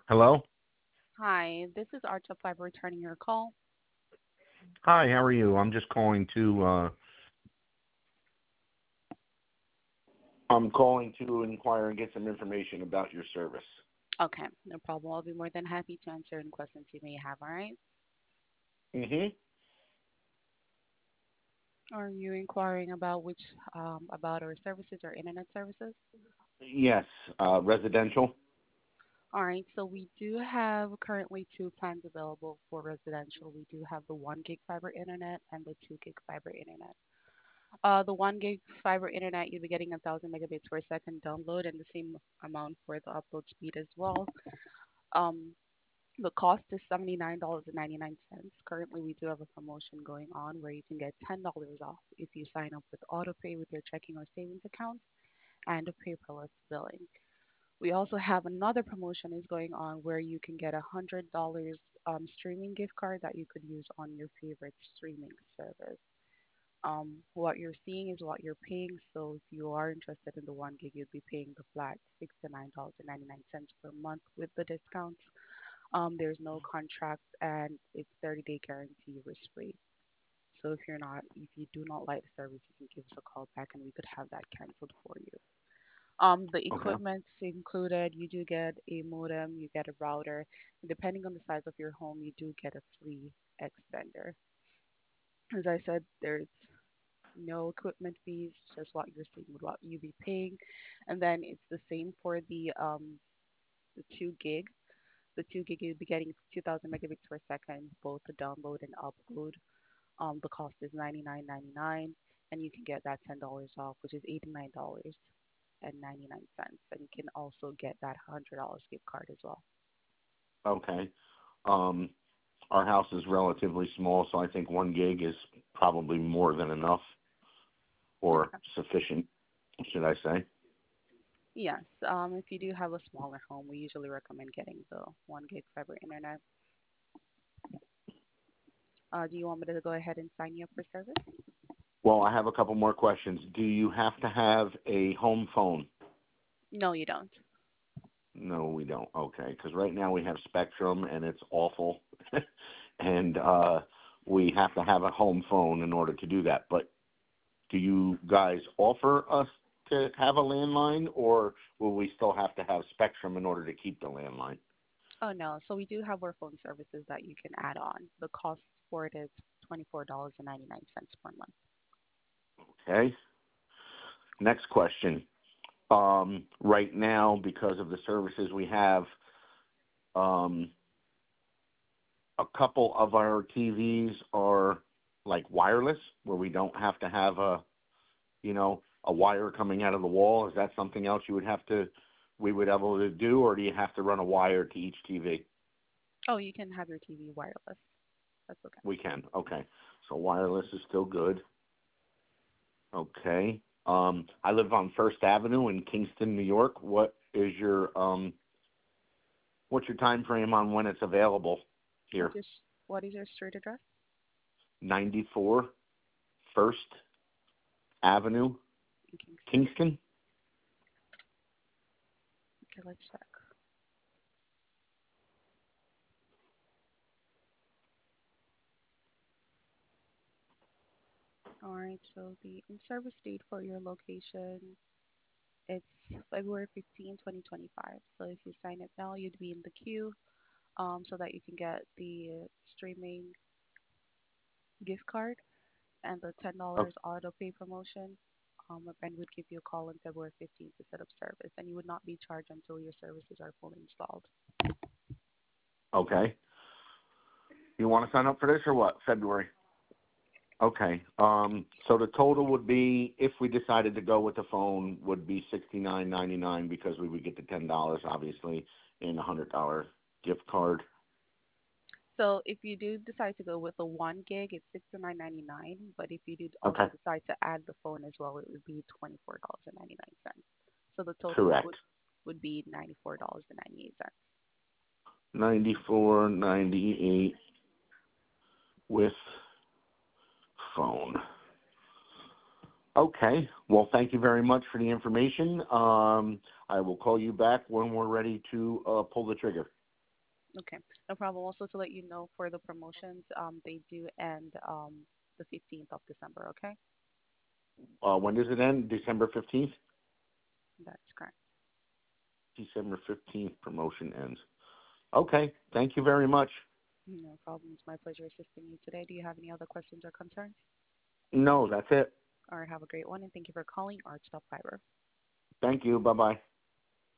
Hello? Hi, this is Arch Fiber returning your call. Hi, how are you? I'm calling to inquire and get some information about your service. Okay, no problem. I'll be more than happy to answer any questions you may have, all right? Mm-hmm. Are you inquiring about about our services or internet services? Yes, residential. All right, so we do have currently two plans available for residential. We do have the 1 gig fiber internet and the 2 gig fiber internet. The 1 gig fiber internet, you'll be getting 1,000 megabits per second download and the same amount for the upload speed as well. Um, The cost is $79.99. Currently, we do have a promotion going on where you can get $10 off if you sign up with AutoPay with your checking or savings accounts and a paperless billing. We also have another promotion is going on where you can get $100 streaming gift card that you could use on your favorite streaming service. What you're seeing is what you're paying. So if you are interested in the 1 gig, you'd be paying the flat $69.99 per month with the discounts. There's no contract and it's 30-day guarantee risk free. So if you do not like the service, you can give us a call back and we could have that canceled for you. The Okay. equipment's included. You do get a modem, you get a router. And depending on the size of your home, you do get a free extender. As I said, there's no equipment fees, just what you're seeing with what you be paying. And then it's the same for the 2 gig. The 2 gig you'll be getting 2,000 megabits per second, both the download and upload. The cost is $99.99, and you can get that $10 off, which is $89.99, and you can also get that $100 gift card as well. Okay. Um, our house is relatively small, so I think 1 gig is probably more than enough or Okay. sufficient, should I say. Yes. If you do have a smaller home, we usually recommend getting the 1 gig fiber internet. Do you want me to go ahead and sign you up for service? Well, I have a couple more questions. Do you have to have a home phone? No, you don't. No, we don't. Okay, because right now we have Spectrum and it's awful, and we have to have a home phone in order to do that. But do you guys offer us to have a landline, or will we still have to have Spectrum in order to keep the landline? Oh no. So we do have our phone services that you can add on. The cost for it is $24.99 per month. Okay. Next question. Right now, because of the services we have, um, a couple of our TVs are like wireless, where we don't have to have a wire coming out of the wall. Is that something else we would able to do, or do you have to run a wire to each TV? Oh, you can have your TV wireless. That's okay. We can. Okay. So wireless is still good. Okay. I live on First Avenue in Kingston, New York. What's your time frame on when it's available here? What is your street address? 94 First Avenue, In Kingston. Kingston. Okay, let's check. All right, so the in-service date for your location, it's February 15, 2025. So if you sign up now, you'd be in the queue so that you can get the streaming gift card and the $10 auto pay promotion. And would give you a call on February 15th to set up service, and you would not be charged until your services are fully installed. Okay. You want to sign up for this or what? February. Okay. So the total would be, if we decided to go with the phone, would be $69.99 because we would get the $10, obviously, and $100 gift card. So if you do decide to go with the 1 gig, it's $69.99. But if you do also Okay. decide to add the phone as well, it would be $24.99. So the total Correct. would be $94.98. 94.98 with phone. Okay. Well, thank you very much for the information. I will call you back when we're ready to pull the trigger. Okay, no problem. Also, to let you know, for the promotions, they do end the 15th of December. Okay, When does it end? December 15th? that's correct. December 15th promotion ends. Okay. Thank you very much. No problem. It's my pleasure assisting you today. Do you have any other questions or concerns? No, that's it. All right, have a great one, and thank you for calling Arch Stop Fiber. Thank you. Bye-bye.